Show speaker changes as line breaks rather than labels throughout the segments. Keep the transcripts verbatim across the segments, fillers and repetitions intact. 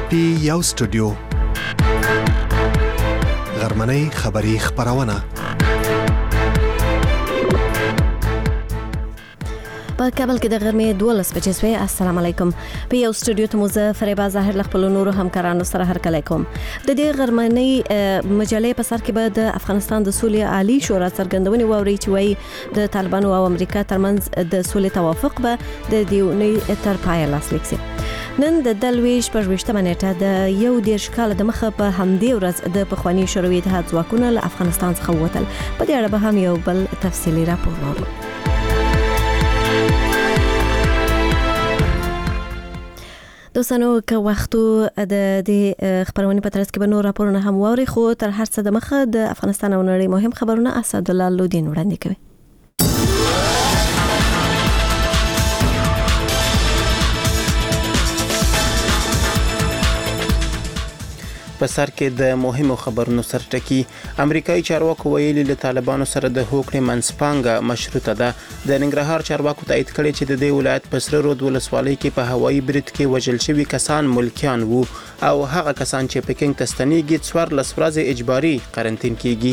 پی یو سټوډیو غرمنۍ خبری خبرونه
په کابل کې د غرمې دولس بجې شوې. السلام علیکم. په یو سټوډیو ته موزه فریبا ظاهر خپل نورو همکارانو سره هرکلی کوم. د دې غرمنۍ مجلې په سر کې به د افغانستان د سولې عالی شورا څرګندونې واوري چې وايي د طالبانو او امریکا ترمنځ د سولې توافق به د دې اونۍ تر پایه لاسلیک شي. نن د دلويش پر وشتمه نیټه د یو دیرش کال د مخه په همدې ورځ د پخوانی شوروي اتحاد ځواکونه له افغانستان څخه ووتل. په دې اړه به هم یو بل تفصیلي راپور وورو. دوستانو که وختو د دې خبرونه په ترڅ کې به نور راپورونه هم ووري، خو تر هر څه د مخه د افغانستان او نړۍ مهم خبرونه اسدالله لودین وړاندې کوي.
په سر کې د مهمو خبرونو سرټکی. امریکایي چارواکو ویلي له طالبانو سره د هوکړې منځپانګه مشروطه ده. د ننګرهار چارواکو تایید کړي چې د دې ولایت په سره رود ولسوالۍ کې په هوایي برید کې وژل شوي کسان ملکیان وو او هغه کسان چې پکینګ ته ستنېږي څوارلس ورځې اجباري قرنطین کیږي.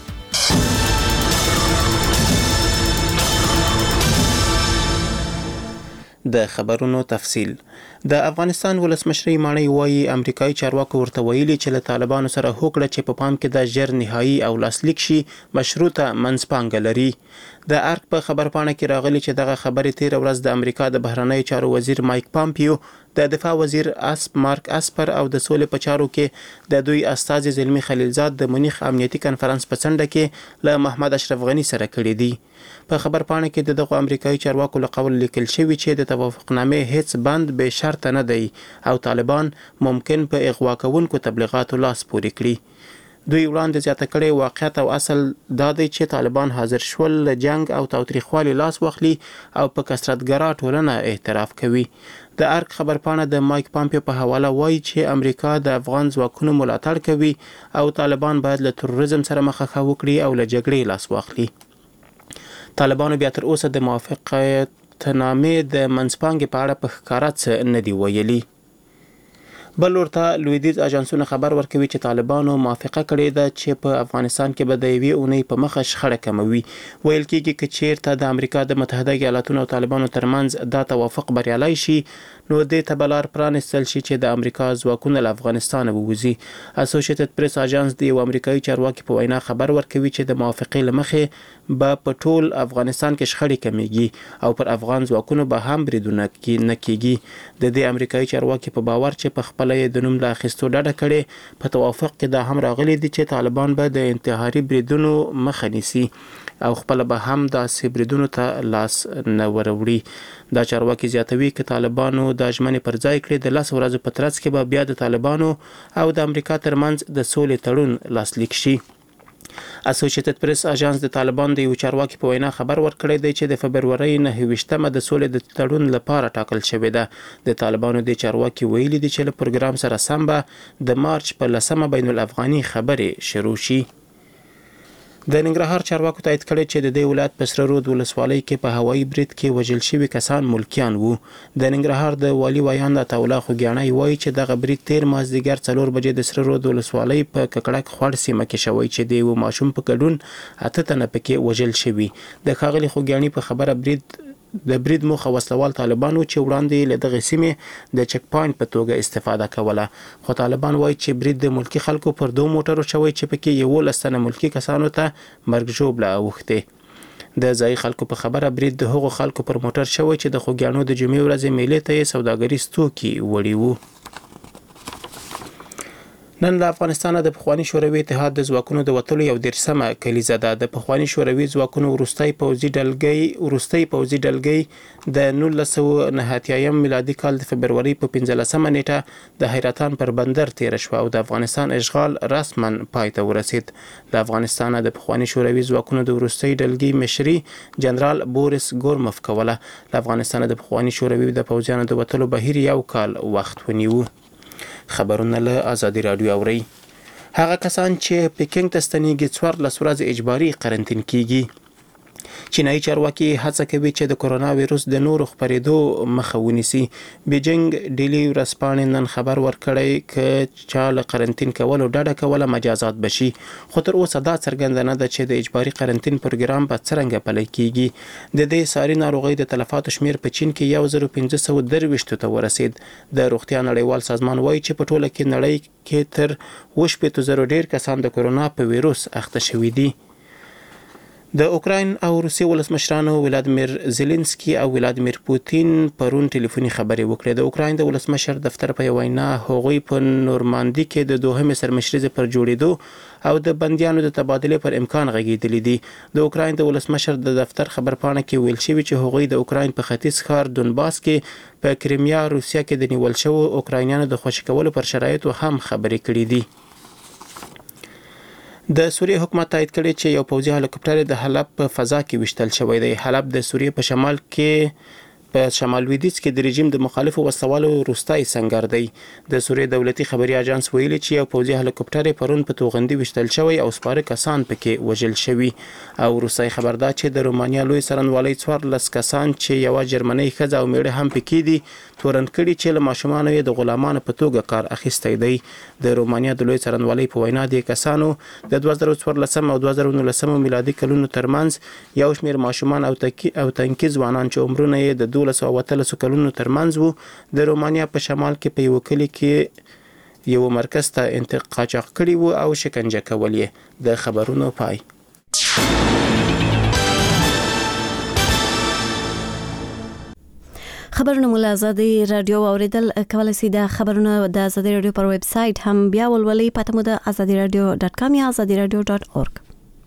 د خبرونو تفصیل. د افغانستان ولسمشر ماڼۍ وایي امریکایي چارواکو ورته ویلي چې له طالبانو سره هوکړه چې په پام کې د ژر نهایی او لاسلیک شي مشروطه منځپانګه لري. د ارک په خبرپاڼه کې راغلي چې دغه خبرې تیر ورځ د امریکا د بهرنیو چارو وزیر مایک پامپیو، د دفاع وزیر اسپ مارک اسپر او د سولې په چارو کې د دوی استازي زلمی خلیلزاد د مونیخ امنیتي کنفرانس په څنډه کې له محمد اشرف غنی سره کړي دي. په خبرپاڼه کې دغه امریکایي چارواکو له قول لیکل شوی چې د توافقنامې هیڅ بند به شرط نه دی او طالبان ممکن په اغوا کوونکو تبلیغاتو لاس پورې کړي. دوی وړاندې زیاته کړي واقعیت او اصل دا دی چې طالبان حاضر شول له جنگ او تاوتریخوالي لاس واخلي او په کثرتګرا ټولنه اعتراف کوي. د ارک خبرپاڼه د مایک پامپیو په حواله وایي چې امریکا د افغان ځواکونو ملاتړ کوي او طالبان باید له تروریزم سره مخه وکړي او له جګړې لاس واخلي. طالبانو بیا تر اوسه د موافقتنامې د منځپانګې په اړه په ښکاره څه نه دی ویلي. بل ورته لویدیځ اژانسونه خبر ورکوي چې طالبانو موافقه کړې ده چې په افغانستان کې به د یوې اونۍ په مخه شخړه کموي. ویل کېږي چې چیرته د امریکا د متحده ایالاتونو او طالبانو ترمنځ دا توافق بریالی شي نو دې ته به لار پرانستل شي چې د امریکا ځواکونه له افغانستانه ووځي. اسوسییټډ پریس اژانس د یو امریکایي چارواکي په وینا خبر ورکوي چې د موافقې له مخې به په ټول افغانستان کې شخړې کمیږي او پر افغان ځواکونو به هم بریدونه نه کیږي. د دې امریکایي چارواکي په باور چې په خپل د نوم له اخیستو ډډه کړي په توافق کې دا هم راغلي دي چې طالبان به د انتحاري بریدونو مخه نیسي او خپل به هم داسې بریدونو ته لاس نه وروړي. دا چارواکي زیاتوي چې طالبانو د ژمنې پر ځای کړي د لس ورځو په ترڅ کې به بیا د طالبانو او د امریکا ترمنځ د سولې تړون لاسلیک شي. اسوسییټډ پریس اژانس د طالبان د یو چارواکي په وینا خبر ورکړی دی چې د فبرورۍ نهه ویشتمه د سولې د تړون لپاره ټاکل شوې ده. د طالبانو د چارواکي ویلي دي چې له پروګرام سره سم به د مارچ په لسمه بین الافغاني خبرې شروع شي. د ننګرهار چارواکو تایید کړي چې د دې ولایت په سره رود ولسوالۍ کې په هوایي برید کې وژل شوي کسان ملکیان وو. د ننګرهار د والي ویان عطاالله خوګیاڼی وایي چې دغه برید تیر مازدیګر څلور بجې د سره رود ولسوالۍ په ککړک خوړ سیمه کې شوی چې د یو ماشوم په ګډون اته تنه پکې وژل شوي. د ښاغلي خوګیاڼي په خبره برید د برید موخه وسلوال طالبانو چې وړاندې له دغه سیمې د چک پاینټ په توګه استفاده کوله. خو طالبان وایي چې برید د ملکی خلکو پر دوه موټرو شوی چې پکې یولس تنه ملکی کسانو ته مرګ ژوبله اوښتې. د ځایي خلکو په خبره برید د هغو خلکو پر موټر شوی چې د خوګیاڼو د جمعې ورځې میلې ته یې سوداګریز توکي وړي وو. نن له افغانستانه د پخوانی شوروي اتحاد د ځواکونو د وتلو یو دیرشمه کلیزه ده. د پخوانی شوروي ځواکونو وروستۍ پوځي ډلګۍ وروستۍ پوځي ډلګۍ د نولس سوه نهه اتیایم میلادي کال د فبرورۍ په پنځلسمه نیټه د حیرتان پر بندر تیره شوه او د افغانستان اشغال رسما پای ته ورسید. د افغانستانه د پخوانی شوروي ځواکونو د وروستۍ ډلګۍ مشري جنرال بوریس ګورموف کوله. له افغانستانه د پخوانی شوروي د پوځیانو د وتلو بهیر یو کال وخت ونیو. خبرونه له آزادي رادیو اوري. هغه کسان چې پکینګ ته ستنېږي څوارلس ورځې اجباري قرنطین کیږي. چینایي چارواکي هڅه کوي چې د کورونا وایروس د نورو خپرېدو مخه ونیسي. بیجینګ ډیلی ورځپاڼې نن خبر ورکړی چې چا له قرنټین کولو ډډه کوله مجازات بشي، خو تر اوسه دا څرګنده نه ده چې د اجباري قرنټین پروګرام په څرنګه پلی کیږي. د دې ساري ناروغۍ د تلفاتو شمیر په چین کې یو زر پنځه سوه درویشت ته ورسید. د روغتیا نړیوال سازمان وایي چې په ټوله کې نړۍ کې تر اووه شپېته زره ډیر کسان د کورونا په وایروس اخته شوي دي. د اوکراین او روسیې ولسمشرانو ولادیمیر زيلنسکي او ولادیمیر پوتین پرون ټلیفوني خبرې وکړې. د اوکراین د ولسمشر دفتر په وینا هغوی په نورماندي کې د دوهمې سرمشريزې پر جوړېدو او د بنديانو د تبادله پر امکان غږیدلې دي. د اوکراین د ولسمشر د دفتر خبرپاڼه کې ویل شوی چې هغوی د اوکراین په ختیځ ښار دونباس کې په کریمیا روسیا کې د نیول شوو اوکراینانو د خوشي کولو پر شرایطو هم خبرې کړې دي. د سوریې حکومت تایید کړی چې یو پوځي هلیکوپټر د حلب په فضا کې وشتل شوی دی. حلب د سوریې په شمال کې په شمال لویدیځ کې د رژیم د مخالفو وسوالو وروستی سنگر دی. د سوریې دولتي خبري اژانس ویلي چې یو پوځي هلیکوپټر پرون په توغندي وشتل شوی او سپاره کسان پکې وژل شوي. او روسي خبردار چې د رومانیا لوی څارنوالۍ څوارلس کسان چې یو جرمني ښځه او میړه هم پکې دي تورن کړي چې له ماشومانو یې د غلامانو په توګه کار اخیستی دی. د رومانیا د لوی څارنوالۍ په وینا د کسانو د دوه زره څوارلسم او دوه زره نولسم میلادي کلونو ترمنځ یو شمېر ماشومان او تکی او تنکي ځوانان چې عمرونه یې د دولس او اتلسو کلونو ترمنځ وو د رومانیا په شمال کې په یو کلی کې یو مرکز ته انتقاچاق کړي وو او شکنجه کول یې. د خبرونو پای.
خبرونه مو له ازادي رادیو اوریدل کولای شئ. د خبرونه د ازادي رادیو پر ویب سټ هم بیا ولولئ. پته مو د ازادي رادیو ډاټ کام یا ازادي رادیو ډاټ اورګ.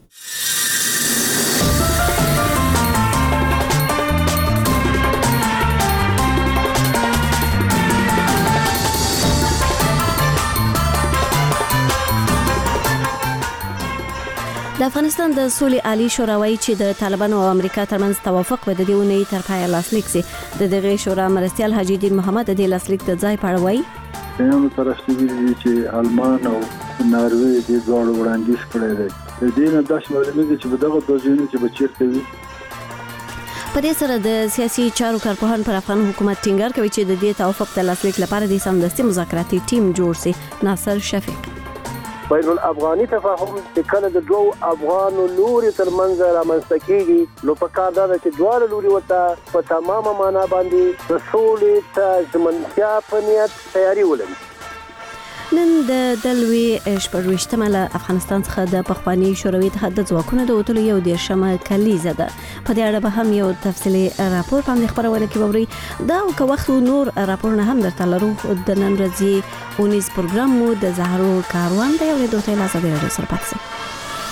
د افغانستان د سولې عالی شورا وایي چې د طالبانو او امریکا ترمنځ توافق به د دې اونۍ تر پایه لاسلیک شي. د دغه شورا مرستیال حاجی دین محمد د دې لاسلیک د ځای په اړه وایي
یو طرف ته ویلي چې آلمان او ناروې د دوه وړاندیز کړی دی. د دې نه داش معلومه چې دغه دوه ځینې چې بچیرته وي.
په دې سره د سیاسي چارو کارپوهان پر افغان حکومت ټینګار کوي چې د دې توافق د لاسلیک لپاره د سمدستي مذاکراتي ټیم جوړ شي. ناصر شفیق
بین الافغاني تفاهم چې کله د دوه افغانو لوري ترمنځ رامنځته کیږي نو په کار دا چې دواړه لوري ورته په تمامه معنا باندې د سولې ته ژمنتیا په نیت تیاری ولري.
نن د دلوي شپږویشتمه له افغانستان څخه د پخوانی شوروي اتحاد د ځواکونو د وټلو یو دیرشمه کلیزه ده. په دې اړه به هم یو تفصیلي راپور په همدې خبرونه کې ووري. دا او که وخت نور راپورونه هم درته لرو. د نن ورځې اونیز پروګرام مو د زهرو کاروان دی او د دوی له ازادي رادیو سره پاتې شئ.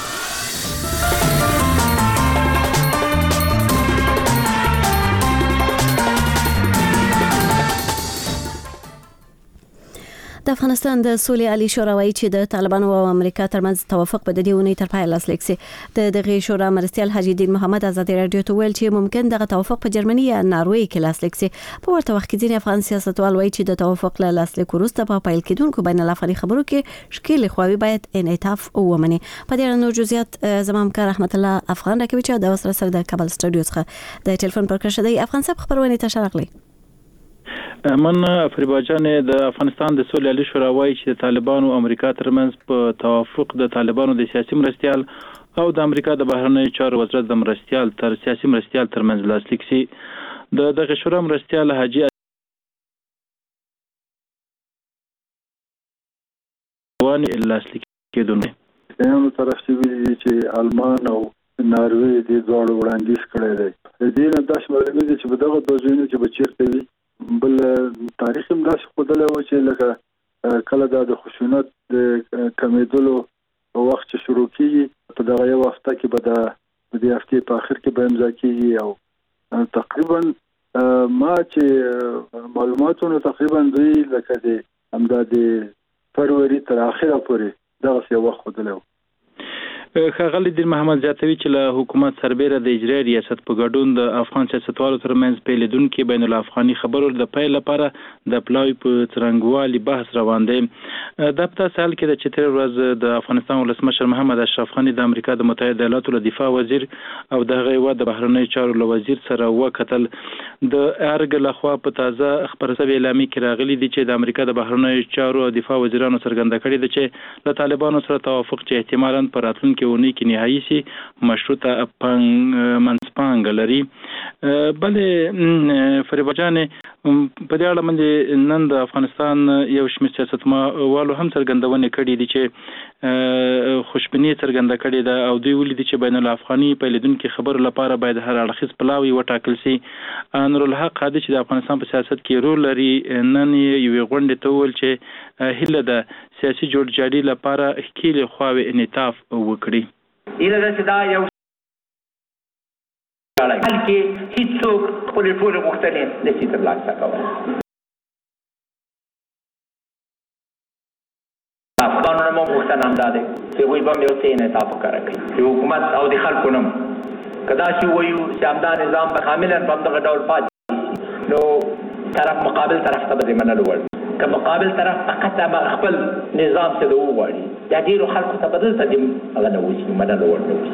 د افغانستان د سولې عالی شورا وایي چې د طالبانو او امریکا ترمنځ توافق به د دې اونۍ تر پایه لاسلیک شي. د دغه شورا مرستیال حاجی دین محمد ازادي رادیو ته ویل چې ممکن دغه توافق په جرمني یا ناروې کې لاسلیک شي. په ورته وخت کې ځینې افغان سیاستوال وایي چې د توافق له لاسلیک وروسته په پیل کېدونکو بین الافغاني خبرو کې شکیل خواوې باید انعطاف ومني. په دې اړه نور جزئیات زموږ همکار رحمت الله افغان راکوي چې د وسره سره د کابل سټوډیو څخه د ټلیفون پر کښه دی. افغان صاحب خبرونه ته شارغلي.
من فریبا جان د افغانستان د سولې عالی شورا وایي چې د طالبانو او امریکا ترمنځ په توافق د طالبانو د سیاسي مرستیال او د امریکا د بهرنیو چارو وزارت د مرستیال تر سیاسي مرستیال ترمنځ لاسلیک شي. د دغه شورا مرستیال حاجی وانی لاسلیک کېدونه
یو طرف ته ویلي چې آلمان او ناروې د دوه وړاندیز کړی دی. د دې نه داش معلومه چې دغه دوه ځینې چې بچیرته وي. بل تاریخ هم داسې ښودلی و چې لکه کله دا د خشونت د کمېدلو په وخت چې شروع کېږي په دغه یو هفته کې به د دې هفتې په آخر کې به امضا کېږي او تقریبا ما چې معلوماتونو تقریبا دوی لکه د همدا د فروری تر آخره پورې دغسې یو وخت ښودلی و.
ښاغلي دین محمد زیاتوي چې له حکومت سربیره د اجرایي ریاست په ګډون د افغان سیاستوالو ترمنځ پیلېدونکي بین الافغاني خبرو د پیل لپاره د پلاوي په څرنګوالي بحث روان دی. دا په داسې حال کې ده چې تېره ورځ د افغانستان ولسمشر محمد اشرف غني د امریکا د متحده ایالاتو له دفاع وزیر او د هغه هېواد د بهرنیو چارو له وزیر سره وکتل. د ارګ لخوا په تازه خبر شوې اعلامیه کې راغلي دي چې د امریکا د بهرنیو چارو او دفاع وزیرانو څرګنده کړې ده چې له طالبانو سره توافق چې احتمالاً په راتلونکي اونۍ کې نهایي شي مشروطه منځپانګه لري. بلې فریبا جانې په دې اړه باندې نن د افغانستان یو شمېر سیاستوالو هم څرګندونې کړې دي چې خوشبیني څرګنده کړې ده او دوی ولیدي چې بین الافغاني پیلېدونکي خبرو لپاره باید هر اړخیز پلاوی وټاکل شي. نورالحق قادر چې د افغانستان په سیاست کې رول لري نن یوې غونډې ته وویل چې هیله ده سیاسي جوړجاړي لپاره ښکېلې خواوې انعطاف وکړي.
هیله ده چې دا یو حال کې هیڅوک خپلې ټولې غوښتنې نشي ترلاسه کولی. افغانانو هم غوښتنه همدا دی چې هغوی به هم یو څه انعطاف وکړه کوي چې حکومت او د خلکو نه که داسې ووایو چې همدا نظام به کاملا په همدغه ډول پاتې نو طرف مقابل طرف ته به دې منلو وړ که مقابل طرف فقط خپل نظام څه د وغواړي دا ډېرو خلکو ته به دلته دې هغه نه وشي منلو وړ نه وشي.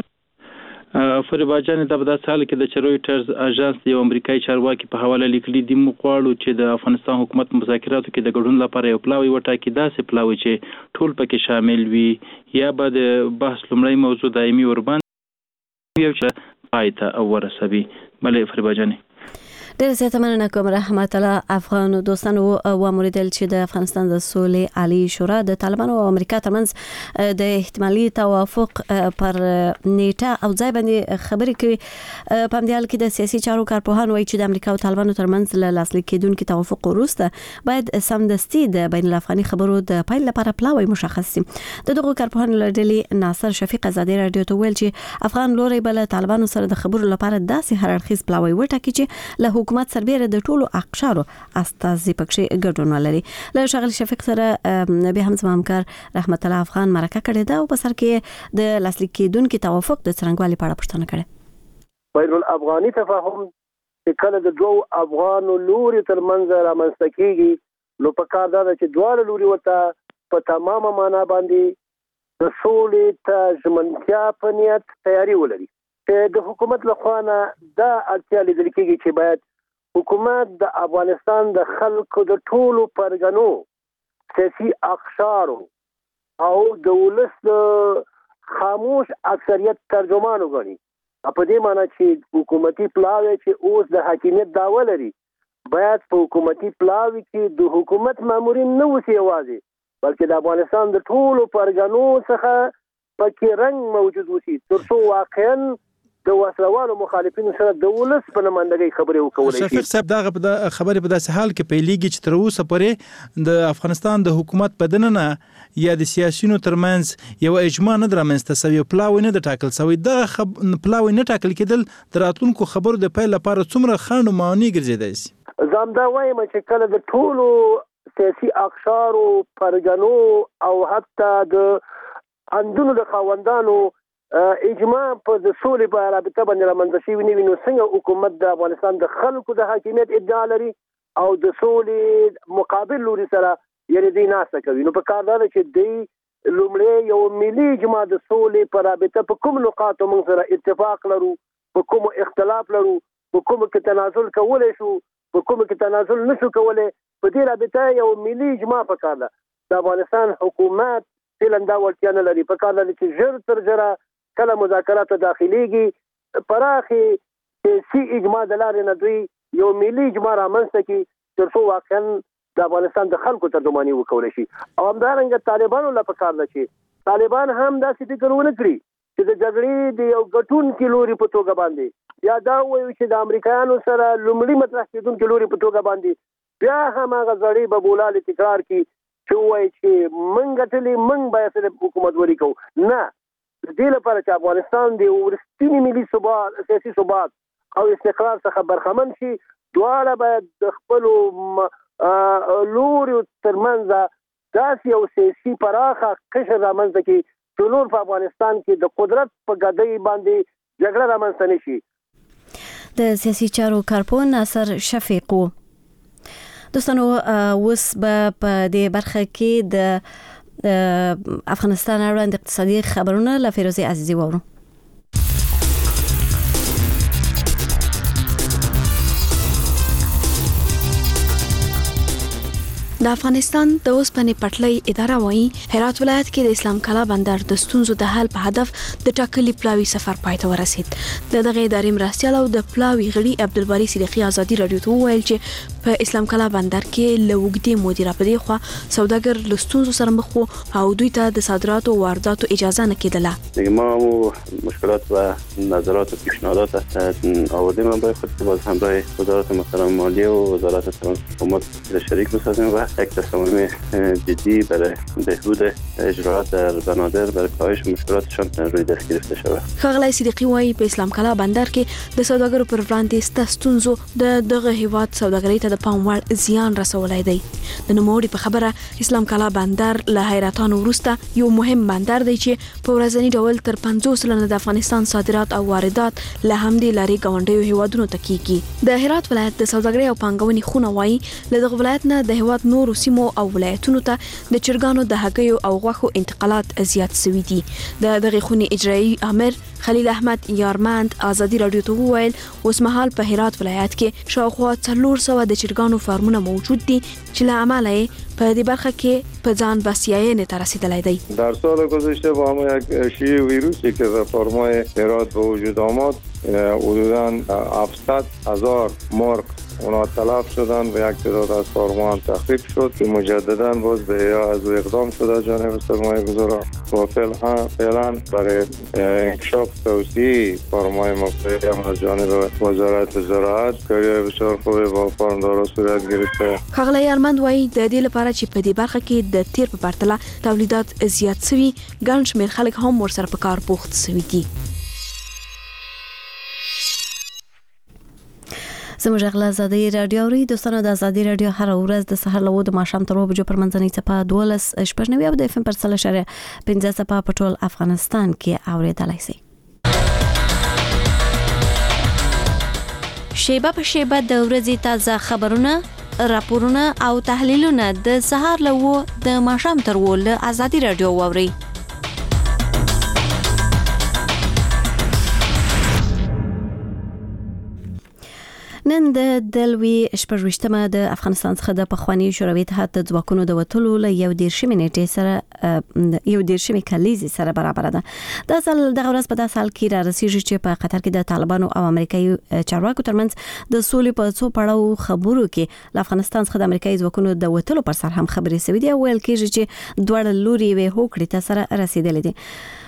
فریبا جانې دا په داسې حال کې ده چې رویټرز اژانس د یو امریکایي چارواکي په حواله لیکلي دي موږ غواړو چې د افغانستان حکومت مذاکراتو کې د ګډون لپاره یو پلاوی وټاکي داسې پلاوی چې ټول پکې شامل وي یا به د بحث لومړی موضوع دایمي ورباندې یو چې پای ته ورسوي. بلې فریبا جانې
ډېر زیاته مننه کوم. رحمت الله افغان دوستانو واموریدل چې د افغانستان د سولې عالی شورا د طالبانو او امریکا ترمنځ د احتمالي توافق پر نیټه او ځای باندې خبرې کوي. په همدې حال کې د سیاسي چارو کارپوهان وایي چې د امریکا او طالبانو ترمنځ له لاسلیک کېدونکي توافق وروسته باید سمدستي د بین الافغاني خبرو د پیل لپاره پلاوی مشخص شي. د دغو کارپوهانو له ډلې ناصر شفیق ازادي راډیو ته ویل چې افغان لوري بل طالبانو سره د خبرو لپاره داسې هر اړخیز پلاوی وټاکي چې له حکومت سربیره د ټولو اقشارو استازي پکې ګډون ولري. له ښاغلي شفیق سره به هم زما همکار رحمت الله افغان مرکه کړې ده او په سر کې د لاسلیک کېدونکي توافق د څرنګوالي په اړه پوښتنه کړې.
بین الافغاني تفاهم چې کله د دوو افغانو لوري ترمنځ رامنځته کېږي نو په کار دا ده چې دواړه لوري ورته په تمامه معنا باندې د سولې ته ژمنتیا په نیت تیاری ولري. د حکومت لخوا نه دا اړتیا لیدل کېږي چې باید حکومت د افغانستان د خلکو د ټولو پرګنو سیاسي اقشارو او د ولس د خاموش اکثریت ترجمان وګڼي. په دې معنی چې حکومتي پلاوی چې اوس د حاکمیت دعوه لري باید په حکومتي پلاوی کې د حکومت مامورین نه اوسي یوازې بلکې د افغانستان د ټولو پرګنو څخه پکې رنګ موجود اوسي تر څو واقعا د وسلوالو مخالفینو سره د ولس په نمائندګۍ خبرې وکولای شي.
شفیق صاحب دا خبرې په داسې حال کې پیلېږي چې تر اوسه پورې د افغانستان د حکومت په دننه یا د سیاسيونو ترمنځ یو اجماع نه درامنځته شوی، پلاوی نه د ټاکل شوی. دغه خب... پلاوی نه ټاکل کېدل د راتلونکو خبرو د پیل لپاره څومره خنډ معنی ګرځیدای شي؟
زم دا وایم چې کله د ټولو سیاسي اقشارو پرګنو او حتی د اندونو د خاوندانو اجماع په د سولې په رابطه باندې رامنځته شوي نه وي نو څنګه حکومت د افغانستان د خلکو د حاکمیت ادعا لري او د سولې مقابل لوري سره یعنې دوی ناسته کوي. نو په کار دا ده چې دوی لومړی یو ملي اجماع د سولې په رابطه په کوم نقاطو موږ سره اتفاق لرو، په کومو اختلاف لرو، په کومو کې تنازل کولی شو، په کومو کې تنازل نشو کولی، په دې رابطه یو ملي اجماع په کار ده. د افغانستان حکومت فعلا دا وړتیا نه لري. په کار ده چې ژر تر ژره کله مذاکراتو داخليږي پراخي سیاسي اجماع د لارې نه دوی یو ملي اجماع رامنځته کړي تر څو واقعا د افغانستان د خلکو ترجماني وکولی شي. او همدارنګه طالبانو له پکار ده چې طالبان هم داسې فکر ونه کړي چې د جګړې د یو ګټونکي لوري په توګه باندې یا دا وایي چې د امریکایانو سره لومړي مطرح کېدونکي لوري په توګه باندې بیا هم هغه زړې ببولالې تکرار کړي چې وایي چې موږ ګټلې موږ باید صرف حکومت ولي کوو. نه، د دې لپاره چې افغانستان د وروستینی ملي ثبات سیاسي ثبات او استقرار څخه برخمن شي دواړه باید د خپلو لوري ترمنځ داسې یو سیاسي پراخه قشر رامنځته کړي چې نور په افغانستان کې د قدرت په ګدۍ باندې جګړه رامنځته نشي.
د سیاسي چارو کارپون ناصر شفیق و. دوستانو اوس به په دې برخه کې د افغانستان اړوند اقتصادي خبرونه له فیروزه عزیزی وورو.
د افغانستان د اوسپنې پټلۍ اداره وايي هرات ولایت کې د اسلام کلا بندر د ستونزو د حل په هدف د ټاکلي پلاوي سفر پای ته ورسید. د دغه ادارې مرستیال او د پلاوي غړي عبدالباری صدیقی ازادي رادیو ته وویل چې په اسلام کلا بندر کې له اوږدې مودې راپدې خوا سوداګر له ستونزو سره مخ وو او دوی ته د صادراتو او وارداتو اجازه نه کېدله.
ما مشکلات و نظرات و پیشنهادات آوردیم برای خود که باز همراه وزارت محترم مالیه و وزارت ترانسپورت شریک بسازیم و یک تصمیم جدی برای بهبود اجراءات در بنادر برای کاهش مشکلاتشان روی دست گرفته شود.
ښاغلی صدیقی وايي په اسلام کلا بندر کې د سوداګرو پر وړاندې ست ستونزو د دغه هیواد سوداګرۍ ته د پام وړ زیان رسولی دی. د نوموړي په خبره اسلام کلا بندر له حیرتانو وروسته یو مهم بندر دی چې په ورځني ډول تر پنځوس سلنه د افغانستان صادرات او واردات له همدې لارې ګاونډیو هیوادونو ته کیږي. د هرات ولایت د سوداګرۍ او پانګونې خونه وايي له دغه ولایت نه د هیواد نورو سیمو او ولایتونو ته د چرګانو د هګیو او غوښو انتقالات زیات شوي دي. د دغه خونې اجرایي امر خلیل احمد یارمند ازادي رادیو ته وویل اوس مهال په هرات ولایت کې شاوخوا څلور سوه د چرګانو فارمونه موجود دي چې له امله یې په دې برخه کې په ځان بسیاینې ته رسیدلی دی.
در سال گذشته با همون یک شیوع ویروسی که در فارمای هرات به وجود آمد حدوداً هفتصد هزار مرغ اونا تلف شدن و یک تعداد از فارم‌ها هم تخریب شد که مجدداً باز به از اقدام شده جانب سرمایه‌گذاران و فعلا برای انکشاف توسعه فارم‌های مختلف هم از جانب وزارت زراعت کاری بسیار خوبی با فارمداران صورت گرفته.
ښاغلی ارمند وايي د دې لپاره چې په دې برخه کې د تیر په پرتله تولیدات زیات شوي ګڼ شمېر خلک هم ورسره په کار بوخت شوي دي.
زموږ غلا ازادي رادیو اوري دوستانو د ازادي رادیو هر ورځ د سحر له د ماښام تر وبجو پر منځنۍ څپه دولس شپږ نوي او د اف ام پر سل اشاره پنځه څپه په ټول افغانستان کې اوریدلای شي. شیبه په شیبه د ورځې تازه خبرونه راپورونه او تحلیلونه د سحر له د ماښام تر ول ازادي رادیو اوري. نن د دلوي شپږویشتمه د افغانستان څخه د پخوانی شوروي اتحاد د ځواکونو د وټلو له یو دیرشمې نیټې سره یو دیرشمې کلیزې سره برابر ده. دا ځل دغه ورځ په داسې حال کې را رسیږي چې په قطر کې د طالبانو او امریکایي چارواکو ترمنځ د سولې په څو پړاو خبرو کې له افغانستان څخه د امریکایي ځواکونو د وټلو پر سر هم خبرې شوې دي. ویل کېږي چې دواړه لوري یې هوکړې ته سره رسیدلې دي.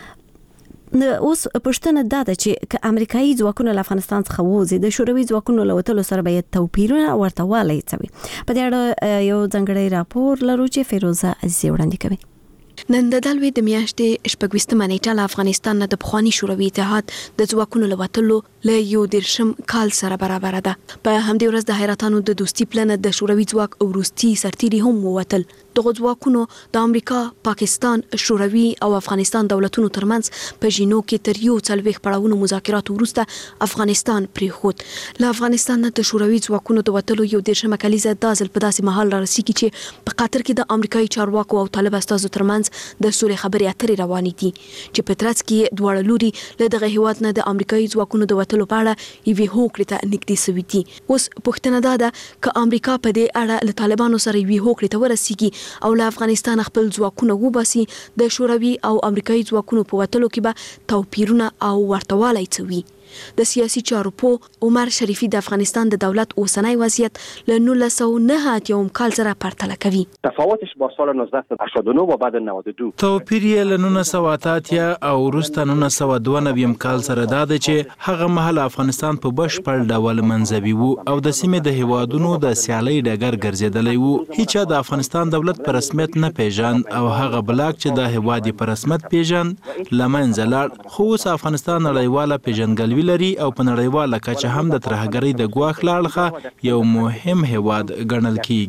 اوس پښتنه دا ده چې ک امریکایي ځواکونه له افغانستان څخه وځي د شوروي ځواکونو له وټلو سره به توپیرونه ورته والی څوي. په دې اړه یو ځانګړی راپور لرو چې فیروزه عزیزی وړاندې کوي.
نن د دلوي د میاشتې شپږویشتمه نیټه له افغانستان نه د پخوانی شوروي اتحاد د ځواکونو له وټلو له یو دیرشم کال سره برابر ده. په همدې ورځ د حیرتانو د دوستي پلنه د شوروي ځواک وروستي سرتیري هم ووتل. دغه ځواکونو د امریکا، پاکستان، شوروي او افغانستان دولتونو ترمنځ په ژینو کې تر یو څلوېښت پړاوونو مذاکرات وروسته افغانستان پرېښود. له افغانستان نه د شوروي ځواکونو د وتلو یو دیرشمه کلیزه دا ځل په داسې مهال رارسېږي چې په قطر کې د امریکایي چارواکو او طالب استازو ترمنځ د سولې خبرې اترې روانې دي چې په ترڅ کې دواړه لوري له دغه هیواد نه د امریکایي ځواکونو د وتلو په اړه یوې هوکړې ته نږدې شوي دي. اوس پوښتنه دا ده که امریکا په دې اړه له طالبانو سره یوې هوکړې ته ورسیږي او له افغانستان خپل ځواکونه وباسي د شوروي او امریکایي ځواکونو په وتلو کې به توپیرونه او ورتهوالی څه وي. د سیاسي چارو په عمر شریفي د افغانستان د دولت اوسنی وضعیت له نولس سوه نهه اتیا کال سره پرتله کوي.
تفاوتش با سال نوزده هشتاد و نه و بعد نود و دو
توپیر یې له نولس سوه اته اتیا او وروسته نولس سوه دوه نوي کال سره دا ده چې هغه مهال افغانستان په بشپړ ډول منځوي و او د سیمې د هیوادونو د سیالۍ ډګر ګرځېدلی و. هیچا د افغانستان دولت په رسمیت نه پیژاند او هغه بلاک چې د هیواد یې په رسمیت پیژاند له منځه لاړ. خو اوس افغانستان نړیواله پیژندګلوي لري او په نړیواله کچه هم د ترهګرۍ د ګواښ له اړخه یو مهم هیواد ګڼل کیږي.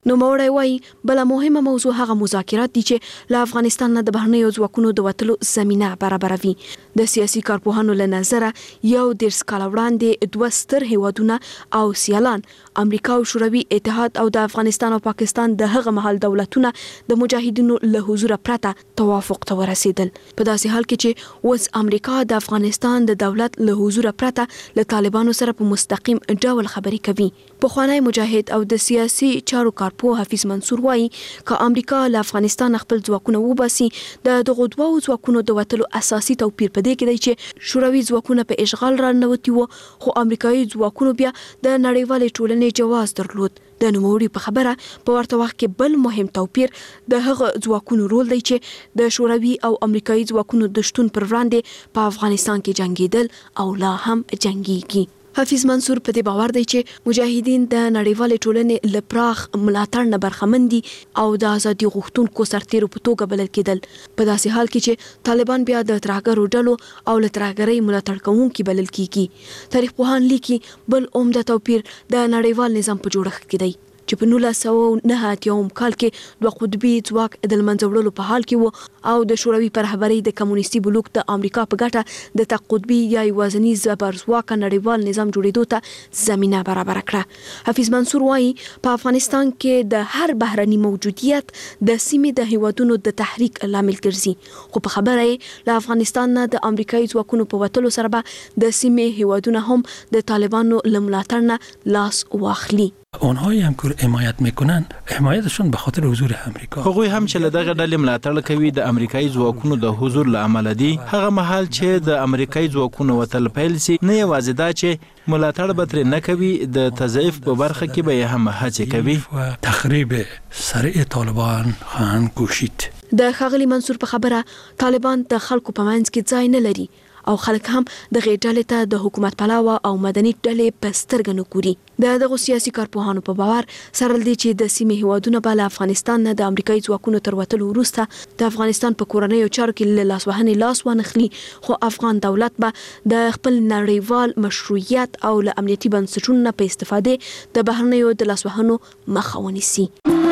نو موري وای بل مهمه موضوع هغه مذاکرات دي چې له افغانستان نه د بهرنیو ځواکونو د وټلو زمينه برابروي. د سیاسي کارپوهانو له نظره یو د سکال وړاندې دوه ستر هیوادونه او سیالان امریکا او شوروي اتحاد او د افغانستان او پاکستان د هغه محل دولتونه د مجاهدینو له حضور پرته توافق ته ورسېدل. په داسې حال کې چې اوس امریکا د افغانستان د دولت له حضور پرته له طالبانو سره په مستقیم ډول خبرې کوي. په خوانی مجاهد او د سیاسي چارو کار په حفیظ منصور وایي ک امریکا له افغانستان خپل ځواکونه وباسي د دغه دوه ځواکونو د وټلو اساسي توپیر په دې کې دی چې شوروي ځواکونه په اشغال را نوتی وو خو امریکایي ځواکونو بیا د نړیوالې ټولنې جواز درلود. د نوموړي په خبره په ورته وخت کې بل مهم توپیر د هغه ځواکونو رول دی چې د شوروي او امریکایي ځواکونو د شتون پر وړاندې په افغانستان کې جنگیدل او لا هم جنگيږي. حفیظ منصور په دې باور دی چې مجاهدین د نړیوالې ټولنې له پراخ ملاتړ نه برخمن دي او د ازادي غوښتونکو سرتیرو په توګه بلل کېدل. په داسې حال کې چې طالبان بیا د ترهګرو ډلو او له ترهګرۍ ملاتړ کوونکي بلل کیږي. تاریخ پوهان لیکي بل عمده توپیر د نړیوال نظام په جوړښت کې دی چې په نولس سوه نهه اتیا کال کې دوه قطبي ځواک د لمنځه وړلو په حال کې وو او د شوروي پر رهبرۍ د کمونیستي بلوک د امریکا په ګټه د تقطبي یا یوازني زبرځواکه نړیوال نظام جوړېدو ته زمينه برابر کړه. حفیظ منصور وایي په افغانستان کې د هر بهرني موجودیت د سیمې د هیوادونو د تحریک لامل ګرځي خو په خبره یې له افغانستان نه د امریکایي ځواکونو په وټلو سره به د سیمې هیوادونه هم د طالبانو له ملاتړ نه لاس واخلي.
اونهایی هم که حمایت میکنن حمایتشون به خاطر حضور امریکا.
هغوی هم چې له دغه ډلې ملاتړ کوي د امریکایي ځواکونو د حضور له امله دي. هغه مهال چې د امریکایي ځواکونو وتل پیل سي نه یوازې دا چې ملاتړ به ترې نه کوي د تضعیف په برخه کې به هم هڅې کوي.
تخریب سریع طالبان خواهند کوشید.
د ښاغلي منصور په خبره طالبان د خلکو په منځ کې ځای نه لري او خلک هم د غیر ډلې ته د حکومت پلاوه او مدني ډلې په سترګه نه ګوري. د دغه سیاسي کارپوهانو په باور سره دی چې د سیمې هیوادونه به له افغانستان نه د امریکایي ځواکونو تر وتلو وروسته د افغانستان په کورنیو چارو کې له لاسوهنې لاس وانخلي خو افغان دولت به د خپل نړیوال مشروعیت او له امنیتي بنسټونو نه په استفادې د بهرنیو د لاسوهنو مخه ونیسي.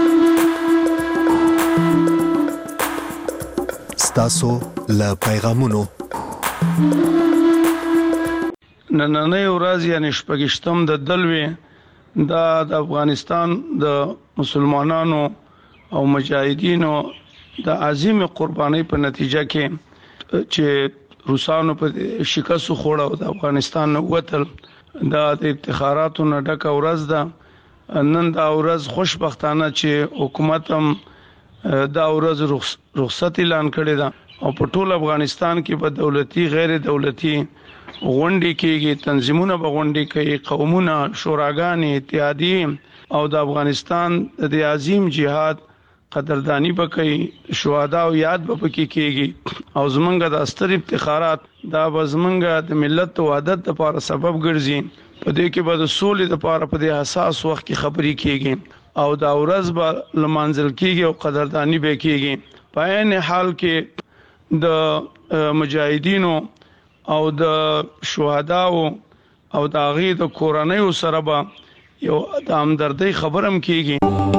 ستاسو له پیغامونو
نننۍ ورځ یعنی شپږشتم د دلوي دا د افغانستان د مسلمانانو او مجاهدینو د عظیم قربانۍ په نتیجه کې چې روسانو په شکست خوړه او د افغانستان وتل د افتخاراتو نه ډکه ورځ ده. نن دا ورځ خوشبختانه چې حکومت هم دا ورځ رخصت اعلان کړی ده او په ټول افغانستان کې په دولتي غیر دولتي غونډې کېږي، تنظیمونه به غونډې کوي، قومونه، شوراګانې، اتحادیې او د افغانستان د عظیم جهاد قدردانی به کوي، شهدا او یاد به پکې کېږي او زمونږ د ستر افتخارات دا به زمونږ د ملت وحدت لپاره سبب ګرځي. په دې کې به د سولې لپاره په دې حساس وخت کې خبرې کېږي او دا ورځ به لمانځل کېږي او قدردانی به کېږي. په عین حال کې د مجاهدینو او د شهداو او د هغې د کورنیو سره به یو د همدردۍ خبره هم کېږي.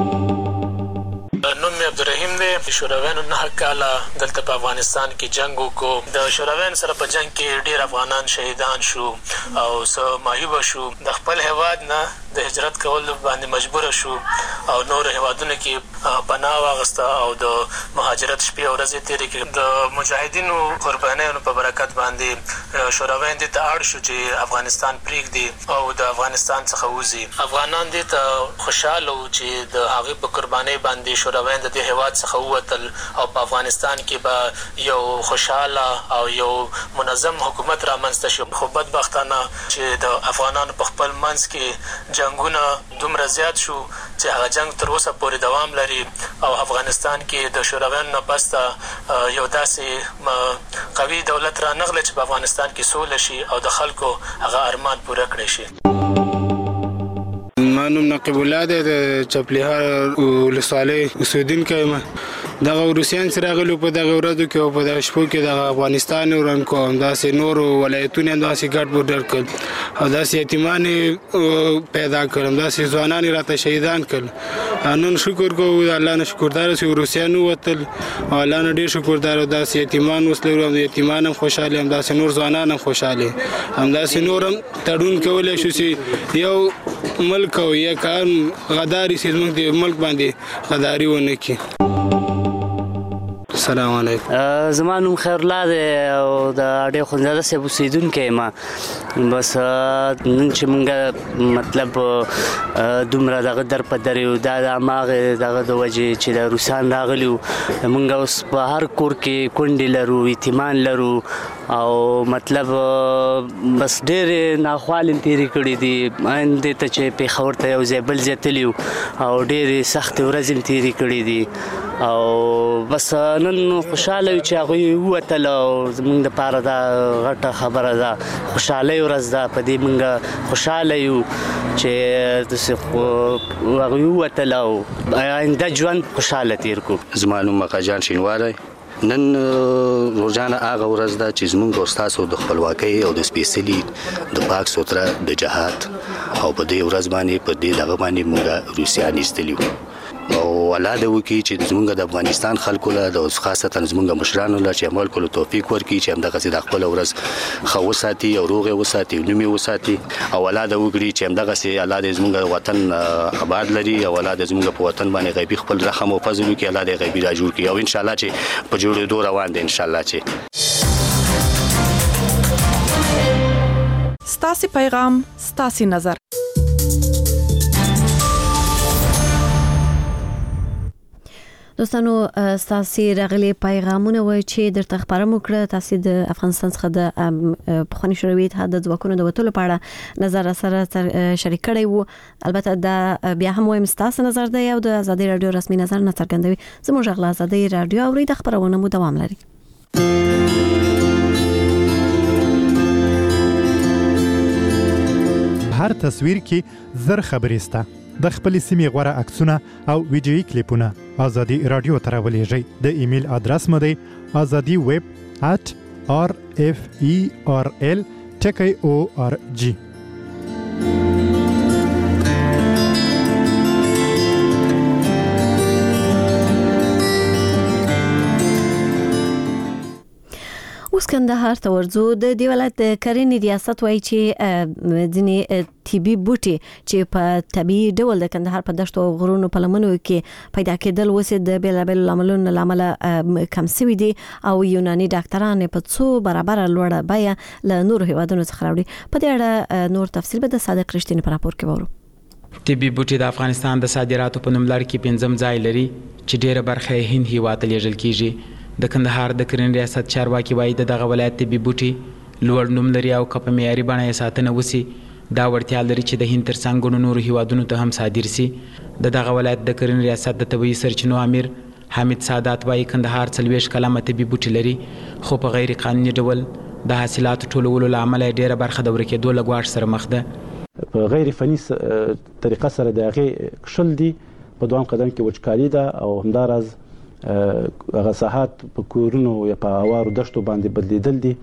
نوم مې عبدالرحیم دی. شورویانو نه کاله دلته په افغانستان کې جنگ وکړو. د شورویانو سره په جنگ کې ډېر افغانان شهیدان شو او څه معیوبه شو. د خپل هیواد نه د هجرت کولو باندې مجبوره شو او نور هیوادونو کې پناه واغسته او د مهاجرت شپې او ورځې تېرې کړې. د مجاهدینو قربانیانو په برکت باندې شورویان دې ته اړ شو چې افغانستان پرېږدي او د افغانستان څخه وځي. افغانان دې ته خوشحاله وو چې د هغې په قربانۍ باندې شورویان د دې هیواد څخه ووتل او په افغانستان کې به یو خوشحاله او یو منظم حکومت رامنځته شو. خو بدبختانه چې د افغانانو په خپل منځ کې جنګونه دومره زیات شو چې هغه جنګ تر اوسه پورې دوام لري او افغانستان کې د شورویانو نه پسته یو داسې قوي دولت رانغلی چې په افغانستان کې سوله شي او د خلکو هغه ارمان پوره کړی شي.
ما نوم نقیب الله دی، د چپلیهار ولسوالۍ اوسېدونکی یم. دغه روسیان سره غلو په دغه ورځو کې او په دغه شپو کې د افغانستان ورن کوم داسې نور ولایتونه داسې ګډ بورډر کړ او داسې یتیمان پیدا کړم داسې ځوانان راته شهیدان کړ نن شکر کوو الله نه شکردار اوسو روسیان وتل او الله نه ډیر شکردار او داسې یتیمان وسلو او یتیمان هم خوشاله هم داسې نور ځوانان هم خوشاله هم داسې نور تړون کولای شو چې یو ملک او یا کار غداري سي موږ د ملک باندې غداري ونه کی. السلام علیکم.
زما نوم خیر الله دی او د اډې خونزاده صاحب اوسیدونکی یم. بس نن چې مونږ مطلب دومره دغه در په در یو دا د هماغې دغه د وجې چې د روسیان راغلي وو مونږ اوس په هر کور کې کونډې لرو یتیمان لرو او مطلب بس ډېرې ناخوالې تېرې کړي دي دې ته چې پېښور ته یو ځای بل ځای تللي وو او ډېرې سختې ورځې هم تېرې کړي دي او بس نن خوشحاله یو چې هغوی ووتل او زموږ دپاره دا غټه خبره ده خوشحالۍ ورځ ده په دې موږ خوشحاله یو چې داسې هغوی ووتل او آینده ژوند خوشحاله تېر کړو.
زما نوم مقاجان شینواری. نن روزانه هغه ورځ ده چې زموږ او ستاسو د خپلواکۍ او د سپېڅلي د پاک سوتره د جهاد او په دې ورځ باندې په دې دغه باندې موږ روسیان ایستلي وو او الله دې وکړي چې زموږ د افغانستان خلکو له د خاصتا زموږ مشرانو له چې عمل کولو توفیق ورکړي چې همدغسې د خپل ورځ ښه وساتي او روغ یې وساتي نوم یې وساتي او الله دې وکړي چې همدغسې الله دې زموږ وطن آباد لري او الله دې زموږ په وطن باندې غیبي خپل رحم او فضل وکړي الله دې غیبي را جوړ کړي او انشاءالله چې په جوړېدو روان دی انشاءالله چې
ستاسو پیغام ستاسو نظر.
دوستانو ستاسو راغلي پیغامونه وای چې درته خبره مو کړه تاسو د افغانستان څخه د پخوانی شوروي اتحاد د ځواکونو د وټولو په اړه نظر سره شریک کړی وو. البته دا بیا هم وایم ستاسو نظر دی او د ازادي رادیو رسمي نظر نه څرګندوي. زموږ غلا ازادي رادیو اوري د خبرونه مو دوام لري.
هر تصویر کې زر خبرې سته. د خپل سیمې غوړه عکسونه او ویډیويي کلیپونه ازادي رادیو ته راولېږئ. د ایمیل ادرس مو دی azadi web at r f e r l ټکی او ار جی.
اوس کندهار ته ورځو. د دې ولایت د کرنې ریاست وایي چې ځینې طبي بوټي چې په طبيعي ډول د کندهار په دشتو او غرونو په لمنو کې پیدا کېدل وسه د بیلابل لاملونو لامل کم شوي دي او یوناني ډاکټران په څو برابر لوړه بیه له نور هیوادونو څخه راوړي. په دې اړه نور تفصیل به د صادق رښتینی په راپور کې وورو.
طبي بوټي د افغانستان د صادراتو په نوملړ کې پنځم ځای لري چې ډیره برخه یې هند هیواد ته لیږل کیږي. د کندهار د کرنې ریاست چارواکي وایي دغه ولایت طبي بوټي لوړ نوم لري او که په معیاري بڼه یې ساتنه وسي دا وړتیا لري چې د هند ترڅنګ نورو هیوادونو ته هم صادر سي. د دغه ولایت د کرنې ریاست د طبي سرچینو امیر حامد سادات وایي کندهار څلوېښت کلمه طبي بوټي لري خو په غیر قانوني ډول د حاصلاتو ټولولو له امله ډیره برخه د ورکېدو له ګواښ سره مخ ده.
په غیر فني طریقه سره د هغې کښل دي. په دوام قدم کې وچکالي ده او همداراز هغه ساحات په کورونو یا په اوارو دشتو باندې بدلیدل دي.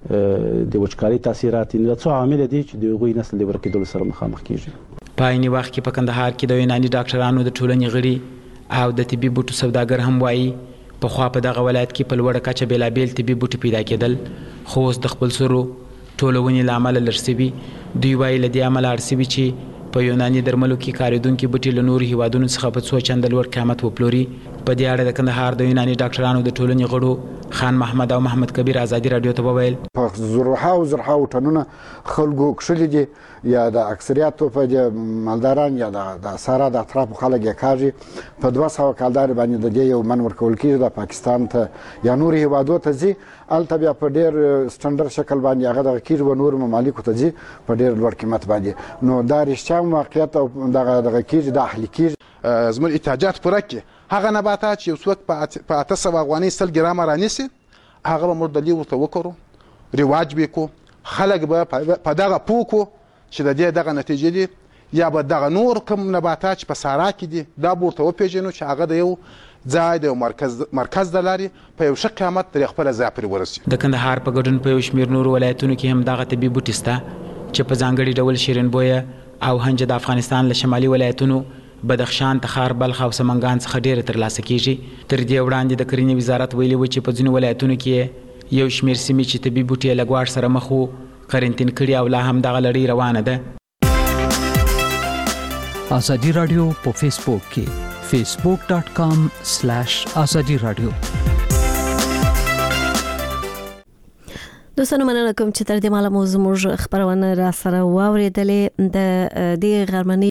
د وچکالي تاثیرات نه څو عامل دي چې د هغوی نسل د ورکېدلو سره مخامخ کیږي.
په عیني وخت کې په کندهار کې د یوناني ډاکټرانو د ټولنې غړي او د طبي بوټو سوداګر هم وایي پخوا په دغه ولایت کې په لوړه کچه بېلابېل طبي بوټي پیدا کېدل خو اوس د خپل سرو ټولونې له امله لږ سوي. دوی وایي له دې امله اړ سوي چې په یوناني درملو کې کارېدونکي بوټي له نورو هیوادونو څخه په څو چنده لوړ قیمت وپلوري. په دې اړه د کندهار د یوناني ډاکټرانو د ټولنې غړو خان محمد او محمد کبیر ازادي رادیو ته وویل
په زرهاو زرهاو ټنونه خلکو کښلي دي یا د اکثریاتو په مالداران یا د سارا د اطرافو خلک یې کاږي. په دوه سوه کالدارې باندې د دې یو من ورکول کېږي د پاکستان ته یا نورو هیوادو ته ځي. هلته بیا په ډېر سټنډرډ شکل باندې هغه دغه کېږي و نورو ممالکو ته ځي په ډېر لوړ قیمت باندې. نو دا رښتیا واقعیت او دغه دغه کېږي دا اهلي کېږي.
زموږ احتیاجات پوره کړي. هغه نباتات چې یو څوک په اته سوه افغانۍ سل ګرامه رانیسي هغه به موږ دلې ورته وکړو رواج به کړو خلک به په دغه پوه کړو چې د دې دغه نتیجې دي یا به دغه نور کوم نباتات چې په صحرا کې دي دا به ورته وپېژنو چې هغه د یو ځای د مرکز مرکز د لارې په یو ښه قیمت ترې خپله ځای پورې ورسي.
د کندهار په ګډون په یو شمېر نورو ولایتونو کې هم دغه طبي بوټي شته چې په ځانګړي ډول شیرین بویه او هنجه د افغانستان له شمالي ولایتونو بدخشان، تخار، بلخ او سمنګان څخه ډېره ترلاسه کیږي. تر دې وړاندې د کرنې وزارت ویلي و چې په ځینو ولایتونو کې یو شمېر سیمې چې طبي بوټي له ګواښ سره مخ وو قرنطین کړي او لا هم دغه لړۍ روانه ده.
ازادي رادیو په فیسبوک کې facebook dot com slash azadi radio.
دوستانو مننه کوم چې تر دې مالا مو زموږ خبرونه را سره واوریدلې. د دې غرمنۍ